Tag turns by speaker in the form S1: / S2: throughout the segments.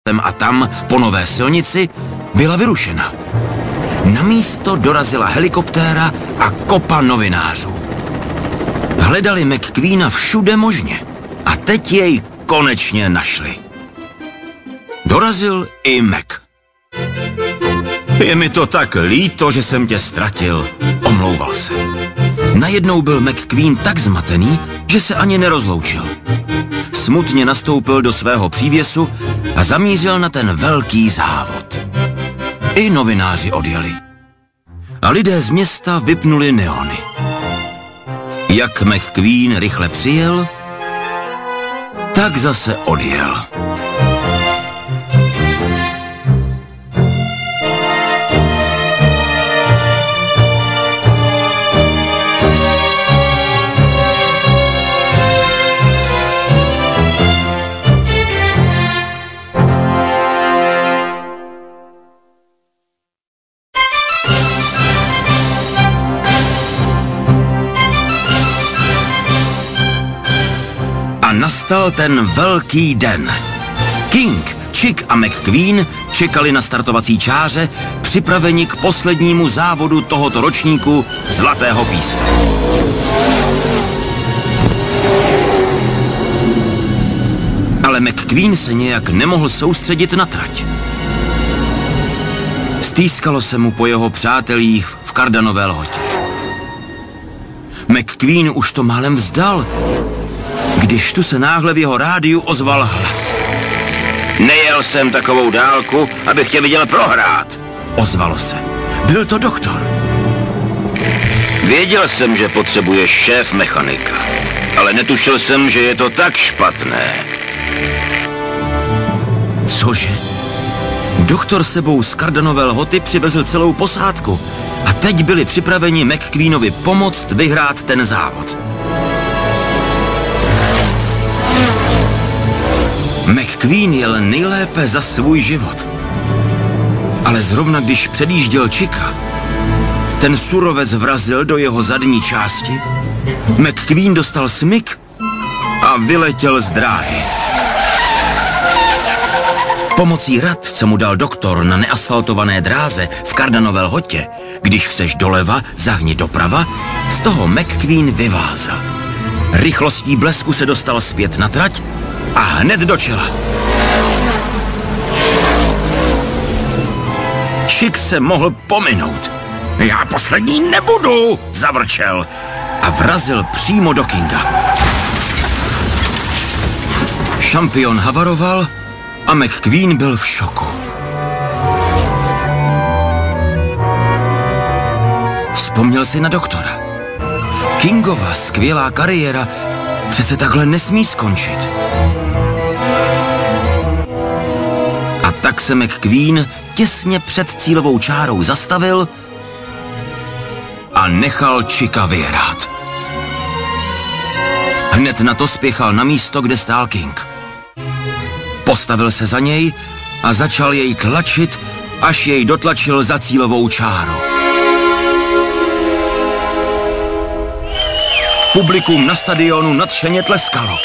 S1: a tam po nové silnici byla vyrušena. Na místo dorazila helikoptéra a kopa novinářů. Hledali McQueena všude možně a teď jej konečně našli. Dorazil i Mac. Je mi to tak líto, že jsem tě ztratil, omlouval se. Najednou byl McQueen tak zmatený, že se ani nerozloučil. Smutně nastoupil do svého přívěsu a zamířil na ten velký závod. I novináři odjeli. A lidé z města vypnuli neony. Jak McQueen rychle přijel, tak zase odjel. Nastal ten velký den. King, Chick a McQueen čekali na startovací čáře, připraveni k poslednímu závodu tohoto ročníku Zlatého písku. Ale McQueen se nějak nemohl soustředit na trať. Stýskalo se mu po jeho přátelích v kardanové lhotě. McQueen už to málem vzdal, když tu se náhle v jeho rádiu ozval hlas. Nejel jsem takovou dálku, abych tě viděl prohrát, ozvalo se. Byl to doktor. Věděl jsem, že potřebuješ šéf mechanika, ale netušil jsem, že je to tak špatné. Cože? Doktor sebou z kardanové lhoty přivezl celou posádku a teď byli připraveni McQueenovi pomoct vyhrát ten závod. McQueen jel nejlépe za svůj život. Ale zrovna když předjížděl Chicka, ten surovec vrazil do jeho zadní části, McQueen dostal smyk a vyletěl z dráhy. Pomocí rad, co mu dal doktor na neasfaltované dráze v kardanové lhotě, když chceš doleva, zahni doprava, z toho McQueen vyvázal. Rychlostí blesku se dostal zpět na trať a hned do čela. Chick se mohl pominout. Já poslední nebudu, zavrčel a vrazil přímo do Kinga. Šampion havaroval a McQueen byl v šoku. Vzpomněl si na doktora. Kingova skvělá kariéra přece takhle nesmí skončit. A tak se McQueen těsně před cílovou čárou zastavil a nechal Chicka vyhrát. Hned na to spěchal na místo, kde stál King. Postavil se za něj a začal jej tlačit, až jej dotlačil za cílovou čáru. Publikum na stadionu nadšeně tleskalo.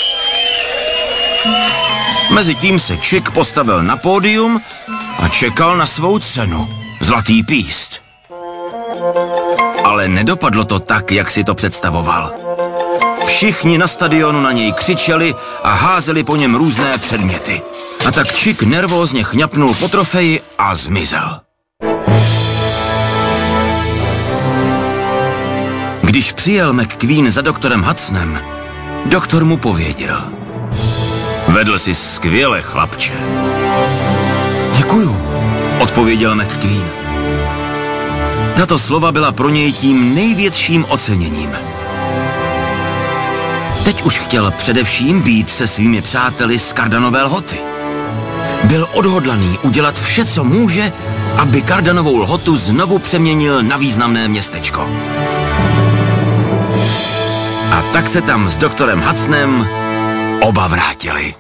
S1: Mezitím se Chick postavil na pódium a čekal na svou cenu. Zlatý píst. Ale nedopadlo to tak, jak si to představoval. Všichni na stadionu na něj křičeli a házeli po něm různé předměty. A tak Chick nervózně chňapnul po trofeji a zmizel. Když přijel McQueen za doktorem Hudsonem, doktor mu pověděl. Vedl jsi skvěle, chlapče. Děkuju, odpověděl McQueen. Tato slova byla pro něj tím největším oceněním. Teď už chtěl především být se svými přáteli z kardanové lhoty. Byl odhodlaný udělat vše, co může, aby kardanovou lhotu znovu přeměnil na významné městečko. A tak se tam s doktorem Hudsonem oba vrátili.